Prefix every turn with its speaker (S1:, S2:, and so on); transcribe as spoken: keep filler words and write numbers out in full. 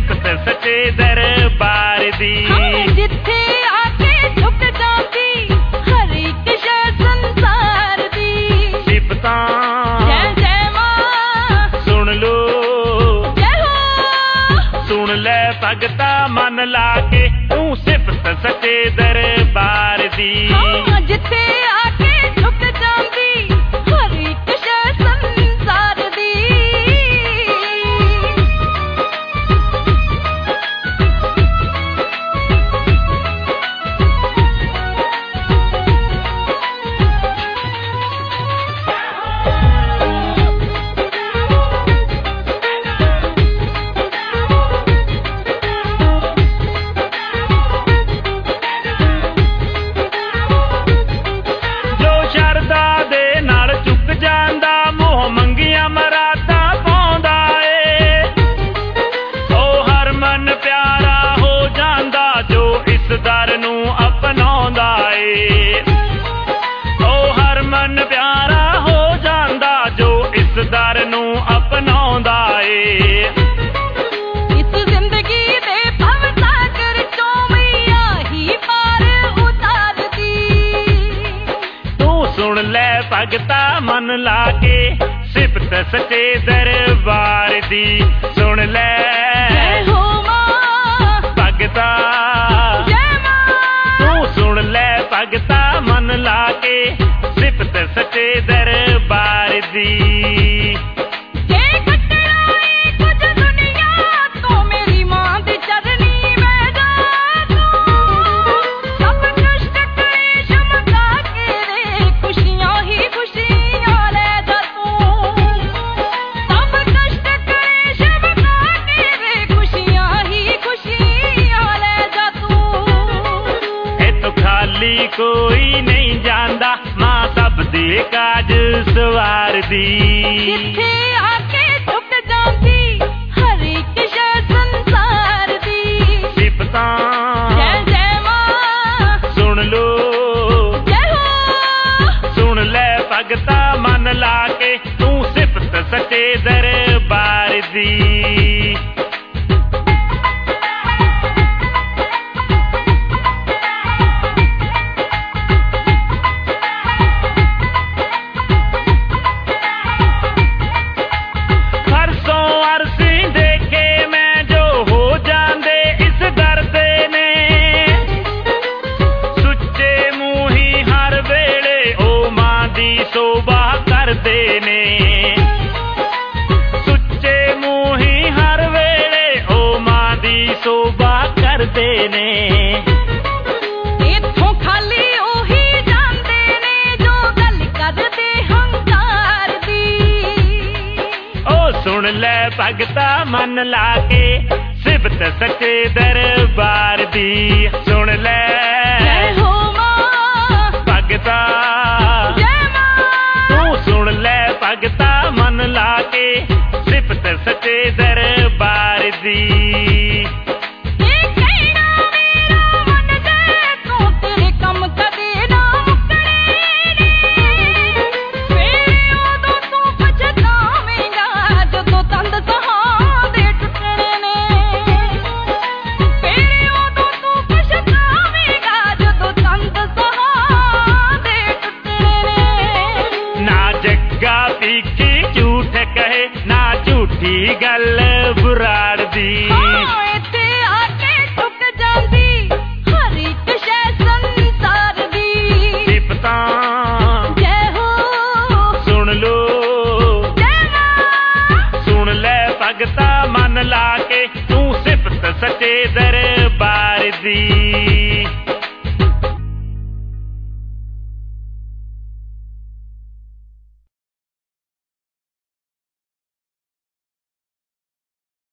S1: ਸਿਫਤ ਸੱਚੇ ਦਰਬਾਰ ਦੀ।
S2: ਜਿੱਥੇ ਆ ਕੇ ਝੁਕ ਜਾਂਦੀ ਹਰ ਇੱਕ ਸ਼ੈ ਸੰਸਾਰ ਦੀ।
S1: ਸਿਫਤਾਂ
S2: ਜੈ ਜੈ ਮਾਂ
S1: ਸੁਣ ਲੋ
S2: ਜੈ ਹੋ।
S1: ਸੁਣ ਲੈ ਭਗਤਾ ਮਨ ਲਾ ਕੇ ਤੂੰ ਸਿਫਤ ਸੱਚੇ ਦਰਬਾਰ ਦੀ।
S2: ਜਿੱਥੇ ਆ ਕੇ ਝੁਕ ਜਾਂਦੀ ਹਰ ਇੱਕ ਸ਼ੈ ਸੰਸਾਰ ਦੀ।
S1: ਦਰ ਨੂੰ ਅਪਣਾਉਂਦਾ ਏ ਉਹ ਹਰ ਮਨ ਪਿਆਰਾ ਹੋ ਜਾਂਦਾ ਜੋ ਇਸ ਦਰ ਨੂੰ ਅਪਣਾਉਂਦਾ ਏ।
S2: ਇਸ ਜ਼ਿੰਦਗੀ ਦੇ ਭਵ ਸਾਗਰ ਚੋਂ ਮਈਆ ਹੀ ਪਾਰ ਉਤਾਰਦੀ।
S1: ਤੂੰ ਸੁਣ ਲੈ ਭਗਤਾ ਮਨ ਲਾ ਕੇ ਸਿਫਤ ਸੱਚੇ ਦਰਬਾਰ ਦੀ। ਸੁਣ ਲੈ
S2: ਜੈ ਹੋ ਮਾਂ
S1: ਭਗਤਾ ਸੁਣ ਲੈ ਭਗਤਾ ਮਨ ਲਾ ਕੇ ਸਿਫਤ ਸੱਚੇ ਦਰਬਾਰ ਦੀ।
S2: ਜੇ ਕੱਟਣਾ ਏ ਕੁਝ ਦੁਨੀਆ ਤੋਂ ਮੇਰੀ ਮਾਂ ਦੀ ਚਰਨੀ ਮੈਂ ਜਾ ਤੂੰ। ਸਭ ਕਸ਼ਟ ਕਲੇਸ਼ ਮੁਕਾ ਕੇ ਰੇ ਖੁਸ਼ੀਆਂ ਹੀ ਖੁਸ਼ੀਆਂ ਲੈ ਜਾ ਤੂੰ। ਸਭ ਕਸ਼ਟ ਕਲੇਸ਼ ਮੁਕਾ ਕੇ ਰੇ ਖੁਸ਼ੀਆਂ ਹੀ ਖੁਸ਼ੀਆਂ ਲੈ ਜਾ ਤੂੰ।
S1: ਖਾਲੀ ਕੋਈ ਨਹੀਂ ਜਾਂਦਾ ਮਾਂ ਸਭ ਦੇ ਕਾਜ ਸਵਾਰਦੀ।
S2: ਜਿੱਥੇ ਆ ਕੇ ਝੁਕ ਜਾਂਦੀ ਹਰ ਇੱਕ ਸ਼ੈ ਸੰਸਾਰ ਦੀ।
S1: ਸਿਫਤਾਂ
S2: ਜੈ ਜੈ ਮਾਂ
S1: ਸੁਣ ਲੋ
S2: ਜੈ ਹੋ।
S1: ਸੁਣ ਲੈ ਭਗਤਾ ਮਨ ਲਾ ਕੇ ਤੂੰ ਸਿਫਤ ਸੱਚੇ ਦਰਬਾਰ ਦੀ। ਸੋਭਾ ਕਰਦੇ ਨੇ ਸੁੱਚੇ ਮੂੰਹੀ ਹਰ ਵੇਲੇ ਉਹ ਮਾਂ ਦੀ ਸੋਭਾ ਕਰਦੇ ਨੇ।
S2: ਇੱਥੋਂ ਖਾਲੀ ਉਹੀ ਜਾਂਦੇ ਨੇ ਜੋ ਗੱਲ ਕਰਦੇ ਹੰਕਾਰ ਦੀ।
S1: ਉਹ ਸੁਣ ਲੈ ਭਗਤਾ ਮਨ ਲਾ ਕੇ ਸਿਫਤ ਸੱਚੇ ਦਰਬਾਰ ਦੀ। ਸੁਣ ਲੈ
S2: ਜੈ ਹੋ ਮਾਂ
S1: ਭਗਤਾ ਸੁਣ ਲੈ ਭਗਤਾ ਮਨ ਲਾ ਕੇ ਸਿਫਤ ਸੱਚੇ ਦਰਬਾਰ ਦੀ।
S2: ਇਹ ਕਹਿਣਾ ਮੇਰਾ ਮਨ ਜੇ ਤੂੰ ਤੇਰੇ ਕੰਮ ਕਦੇ ਨਾ ਮੁੱਕਣੇ ਨੇ। ਫੇਰ ਉਦੋਂ ਤੂੰ ਪਛਤਾਵੇਂਗਾ ਜਦੋਂ ਤੰਦ ਸਹਾਂ ਦੇ ਟੁੱਟਣੇ ਨੇ। ਫੇਰ ਉਦੋਂ ਤੂੰ ਪਛਤਾਵੇਂਗਾ ਜਦੋਂ ਤੰਦ ਸਹਾਂ ਦੇ ਟੁੱਟਣੇ ਨੇ।
S1: ਨਾ ਜੱਗਾ ਪੀਖੀ ਝੂਠ ਕਹੇ ਨਾ ਝੂਠੀ ਗੱਲ ਬੁਰਾੜਦੀ।
S2: ਇੱਥੇ ਆ ਕੇ ਝੁਕ ਜਾਂਦੀ ਹਰ ਇੱਕ ਸ਼ੈ ਸੰਸਾਰ ਦੀ।
S1: ਸਿਫਤਾਂ
S2: ਜੈ ਹੋ
S1: ਸੁਣ ਲੋ
S2: ਜੈ ਮਾਂ
S1: ਸੁਣ ਲੈ ਭਗਤਾ ਮਨ ਲਾ ਕੇ ਤੂੰ ਸਿਫਤ ਸੱਚੇ ਦਰਬਾਰ ਦੀ।